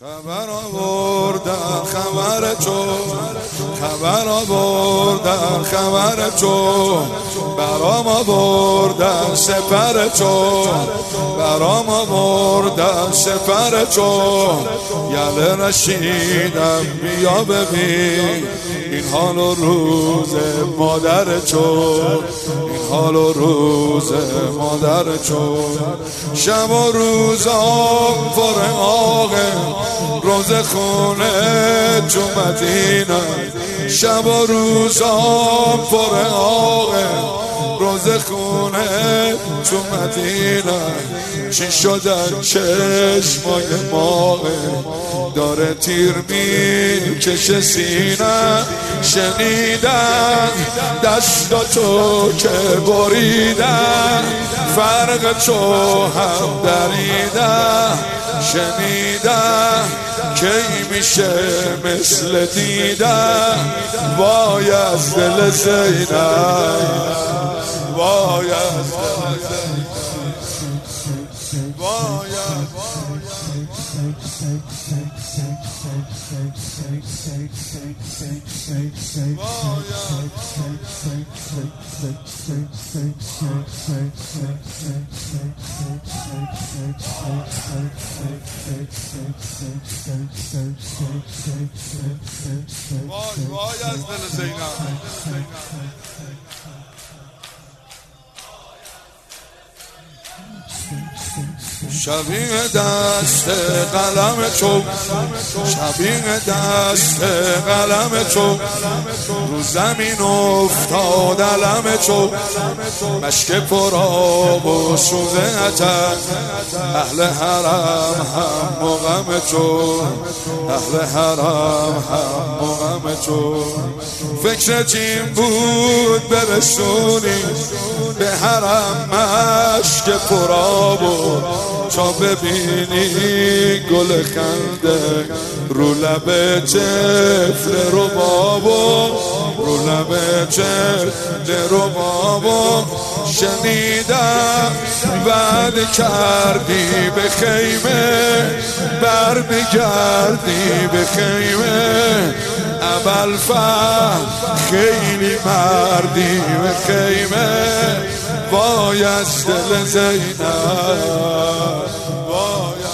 خبر آوردن خبر چو، خبر آوردن خبر چو، برام آوردن سپر چو، برام آوردن سپر چو. یله رشیدم بیا ببین این حال و روز مادر چو، این حال و روز مادر چو. شب و روزام پر آقه روز خونه چو مدینه، شب و روزام پر آقه روز خونه چو مدینه. چی شدن چشمای ماغه داره تیر میکشه سینه. شنیدن دستاتو که بریدن فرق چو هم دریدن. شنیدن کی میشه مثل دیدن وای از دل زینب، وای از دل زینب، وای وای از دل زینب. شبیه دست قلم چوب، شبیه دست قلم چوب، رو زمین افتاد علم چوب. مشک پر آب و سوزه عطر، اهل حرم هم مغم چوب، اهل حرم هم مغم چوب. فکر تیم بود برسونی به حرم مشک پر آب و تا ببینی گل خنده رو لب طفل ربابو، رو لب طفل ربابو. شنیدم بعد کردی به خیمه برمیگردی به خیمه. ابوالفضل خیلی مردی به خیمه وای از دل زینب، وای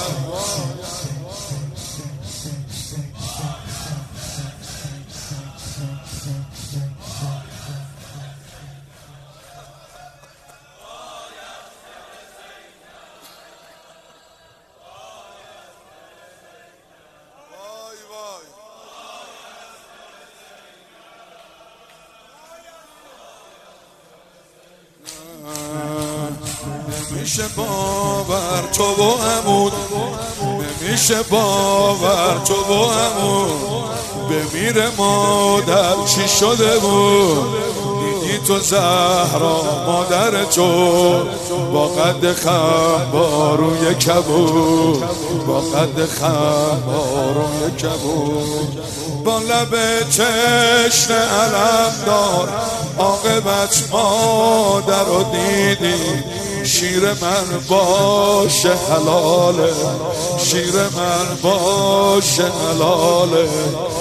نمیشه باور تو و عمود، نمیشه باور تو و عمود. بمیره مادر چی شده بود، دیدی تو زهرا مادر تو با قد خم با روی کبود، با قد خم با روی کبود. با لب چشم علم دار عاقبت مادر رو دیدی. شیر من باشه حلاله، شیر من باشه حلاله.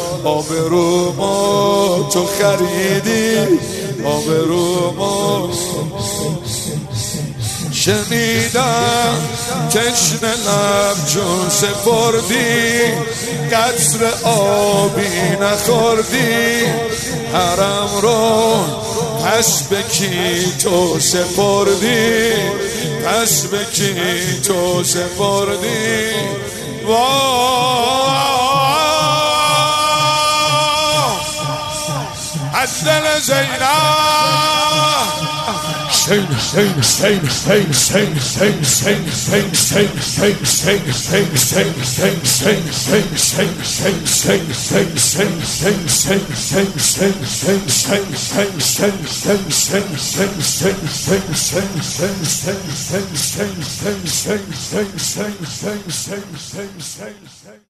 آبرومو تو خریدی، آبرومو. شنیدم تشنه لب جون سپردی، قطر آبی نخوردی. حرم رو پس به کی تو سپردی، پس به کی تو سپردی. وای از دل زینب.